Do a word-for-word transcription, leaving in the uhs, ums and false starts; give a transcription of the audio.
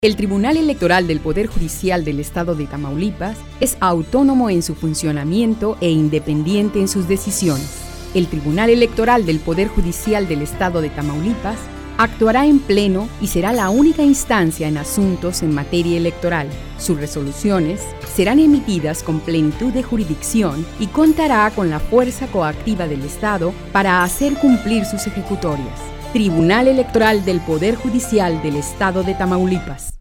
El Tribunal Electoral del Poder Judicial del Estado de Tamaulipas es autónomo en su funcionamiento e independiente en sus decisiones. El Tribunal Electoral del Poder Judicial del Estado de Tamaulipas actuará en pleno y será la única instancia en asuntos en materia electoral. Sus resoluciones serán emitidas con plenitud de jurisdicción y contará con la fuerza coactiva del Estado para hacer cumplir sus ejecutorias. Tribunal Electoral del Poder Judicial del Estado de Tamaulipas.